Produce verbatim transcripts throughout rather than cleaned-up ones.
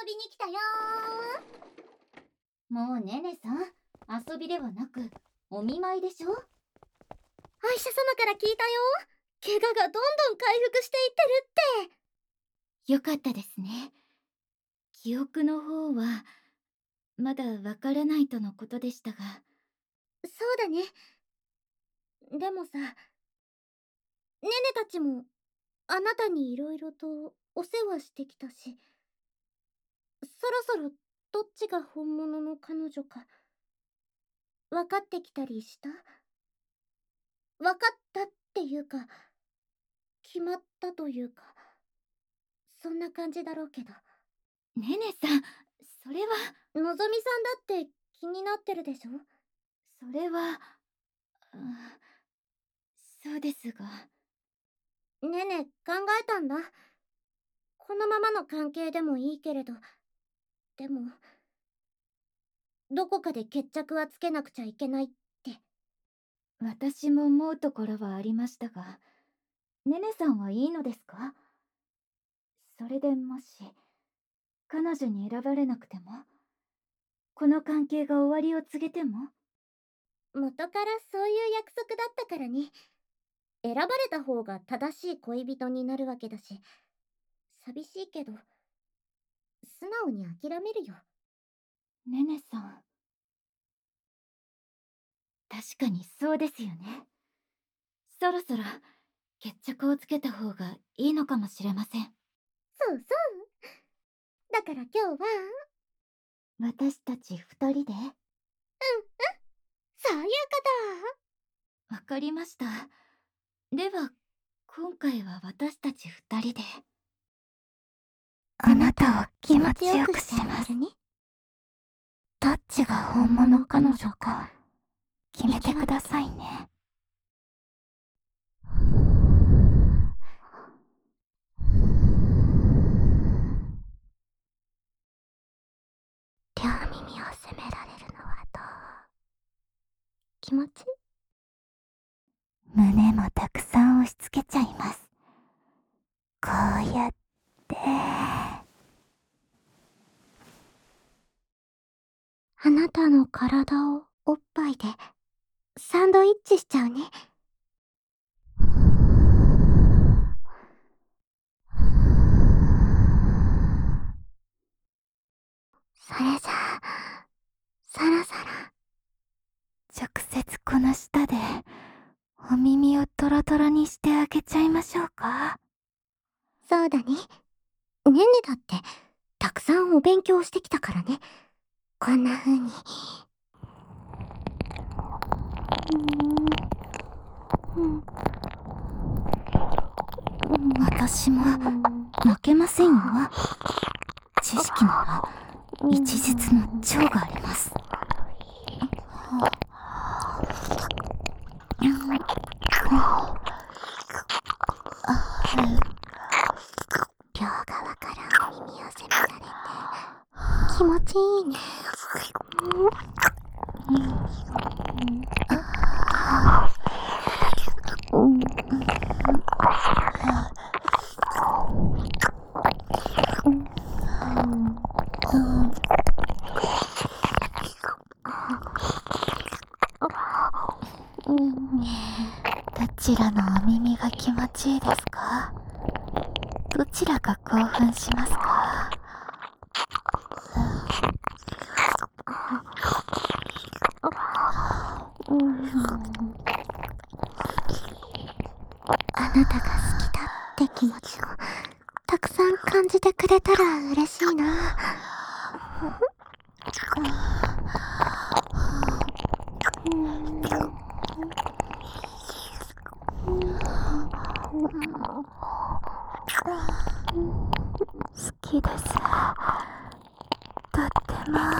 びに来たよー。もうねねさん、遊びではなくお見舞いでしょ。 歯医者様から聞いたよ。怪我がどんどん回復していってるって。 よかったですね。記憶の方はまだわからないとのことでしたが。 そうだね。でもさ、ねねたちもあなたにいろいろとお世話してきたし、そろそろどっちが本物の彼女か分かってきたりした？分かったっていうか、決まったというか、そんな感じだろうけど。 ねねさん、それは。 のぞみさんだって気になってるでしょ。 それは、うん、そうですが。 ねね考えたんだ。このままの関係でもいいけれど、でもどこかで決着はつけなくちゃいけないって。 私も思うところはありましたが、ねねさんはいいのですか？それでもし彼女に選ばれなくても、この関係が終わりを告げても。 元からそういう約束だったからね。選ばれた方が正しい恋人になるわけだし、寂しいけど素直に諦めるよ。 ねねさん、確かにそうですよね。そろそろ決着をつけた方がいいのかもしれません。 そうそう。だから今日は私たち二人で。うんうん、 そういうこと。 わかりました。では今回は私たち二人で。 あなたを気持ちよくします。どっちが本物彼女か決めてくださいね。両耳を責められるのはどう？気持ち？胸もたくさん押し付けちゃいます。こうやってあなたの体をおっぱいでサンドイッチしちゃうね。それじゃあそろそろ直接この舌でお耳をトロトロにしてあげちゃいましょうか。 そうだね。ねねだってたくさんお勉強してきたからね。こんな風に。 私も負けませんよ。知識なら一日の長があります。両側からお耳を責められて気持ちいいね。どちらのお耳が気持ちいいですか？どちらが興奮しますか？あなたが好きだって気持ちをたくさん感じてくれたら嬉しいな。好きです。とっても。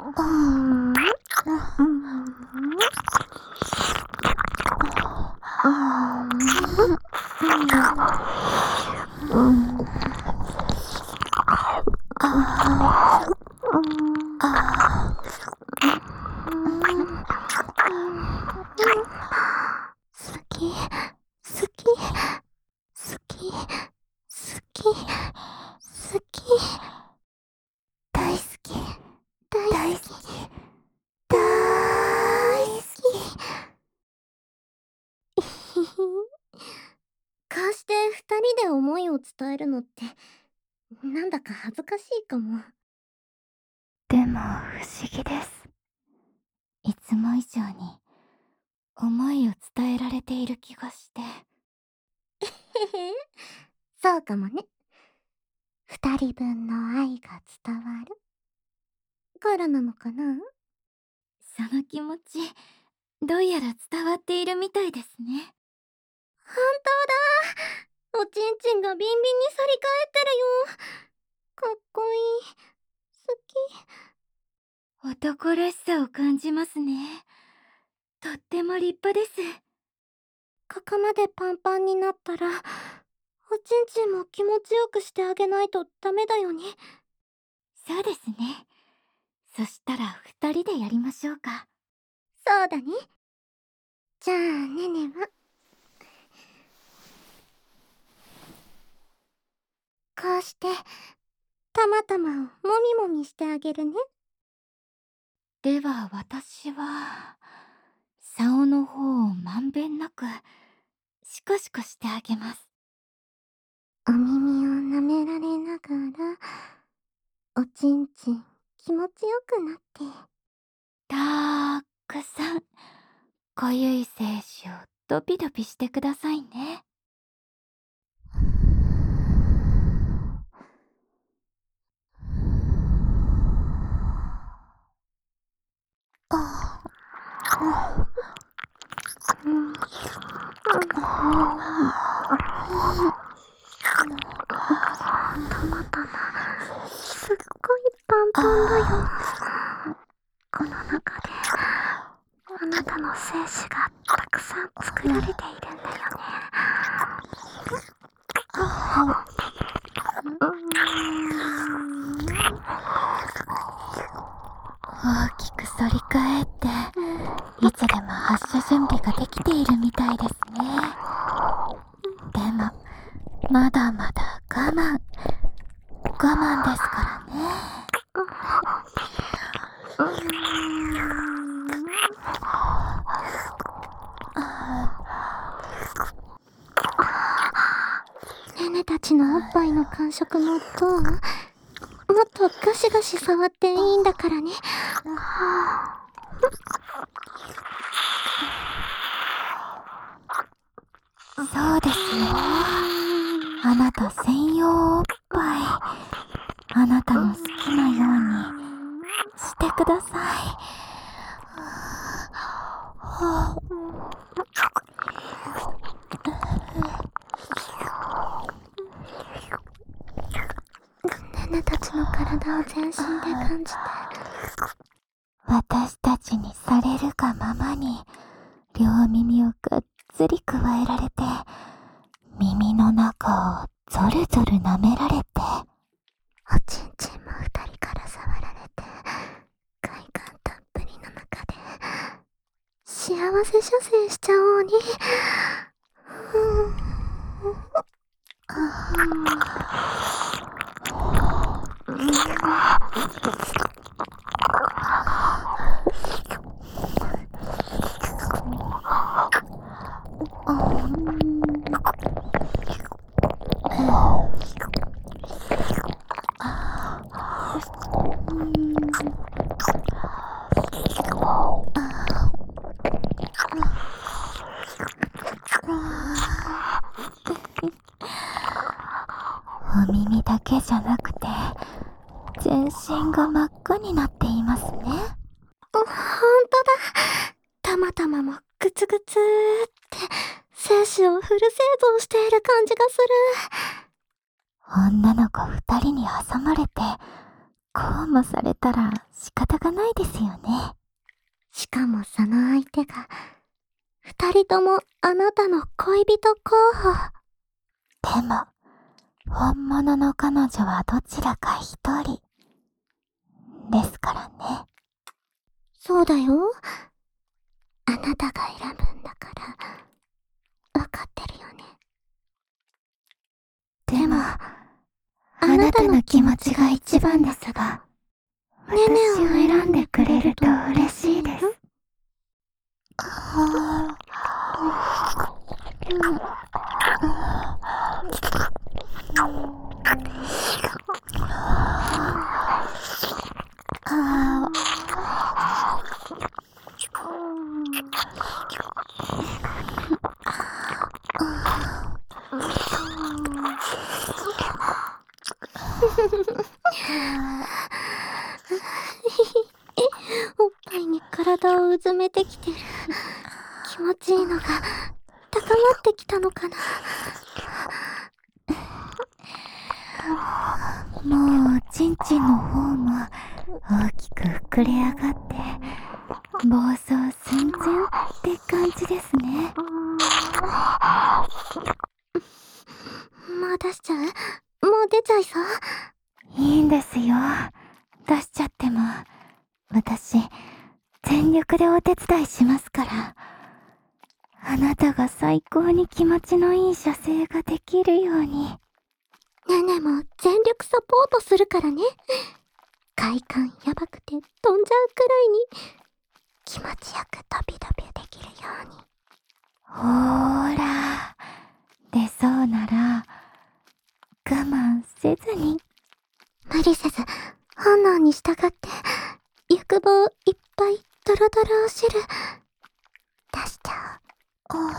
こうして二人で思いを伝えるのってなんだか恥ずかしいかも。 でも不思議です。いつも以上に思いを伝えられている気がして。 へへ、そうかもね。二人分の愛が伝わるからなのかな。 その気持ち、どうやら伝わっているみたいですね。 本当だ。おちんちんがビンビンに反り返ってるよ。かっこいい。好き。 男らしさを感じますね。とっても立派です。 ここまでパンパンになったら、おちんちんも気持ちよくしてあげないとダメだよね。 そうですね。そしたら二人でやりましょうか。 そうだね。じゃあねねはこうしてたまたまをもみもみしてあげるね。 では私は竿の方をまんべんなくシコシコしてあげます。 お耳を舐められながらおちんちん気持ちよくなって、 たくさん濃ゆい精子をドピドピしてくださいね。 すっごいパンパンだよ。この中であなたの精子がたくさん作られているんだよね。 大きく反り返って、いつでも発射準備ができているみたいですね。でも、まだまだ我慢、我慢ですからね。 ネネたちのおっぱいの感触もどう？もっとガシガシ触っていいんだからね。 そうですよ。あなた専用おっぱい、あなたの好きなようにしてください。 ネネたちの体を全身で感じて、 私たちにされるがままに両耳をがっつりくわえられて、耳の中をゾルゾル舐められて、 おちんちんも二人から触られて、快感たっぷりの中で幸せ射精しちゃおうに。 お耳だけじゃなくて、全身が真っ赤になっていますね。 ほんとだ。たまたまもグツグツーって精子をフル製造している感じがする。 女の子二人に挟まれて、 こうもされたら仕方がないですよね。 しかもその相手が、二人ともあなたの恋人候補。 でも、本物の彼女はどちらか一人ですからね。 そうだよ。あなたが選ぶんだから、わかってるよね。 でも、あなたの気持ちが一番ですが、 ねねを私を選んでくれると嬉しいです。ああおっぱいに体をうずめてきてる。気持ちいいのが高まってきたのかな。 もうちんちんの方も大きく膨れ上がって暴走寸前って感じですね。 もう出しちゃう？もう出ちゃいそう？ いいんですよ。出しちゃっても私全力でお手伝いしますから。あなたが最高に気持ちのいい射精ができるように。 ねねも全力サポートするからね。快感やばくて飛んじゃうくらいに気持ちよく飛び飛びできるように。 ほーら、出そうなら我慢せずに。 無理せず本能に従って欲望いっぱいドロドロお汁出しちゃおう。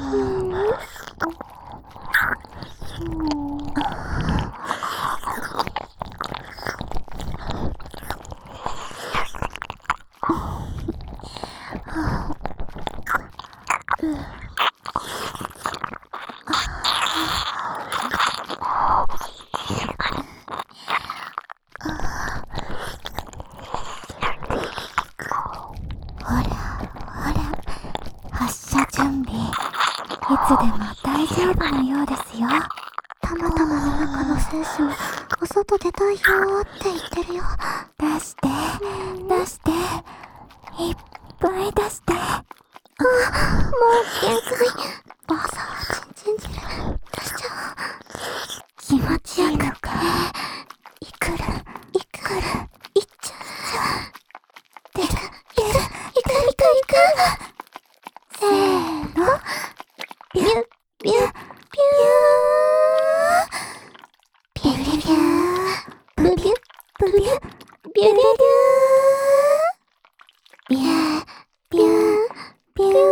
ほらほら、発射準備いつでも大丈夫のようですよ。 たまたまの中の精子もお外出たいよーって言ってるよ。 出して出して、いっぱい出して。 あ、もう限界。暴走チンチン汁出しちゃおう。気持ちよくね。いくるいくるいっちゃう。出る出るいくいくいく。せーの。ビュッビュッビュービュービュビュブビュブビュビュビュビュビュービュービュー。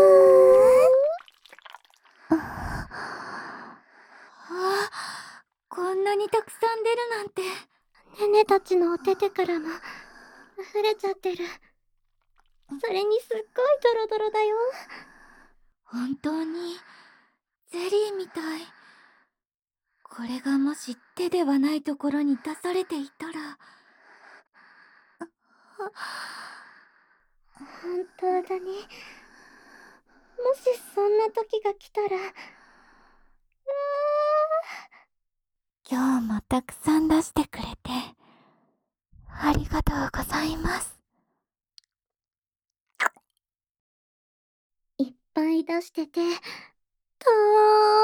あ、こんなにたくさん出るなんて。 ねねたちのお手手からも溢れちゃってる。それにすっごいドロドロだよ。 本当にゼリーみたい。これがもし手ではないところに出されていたら。 本当だね。もしそんな時が来たら、うわ今日もたくさん出してくれてありがとうございます。 ーいっぱい出してて、とー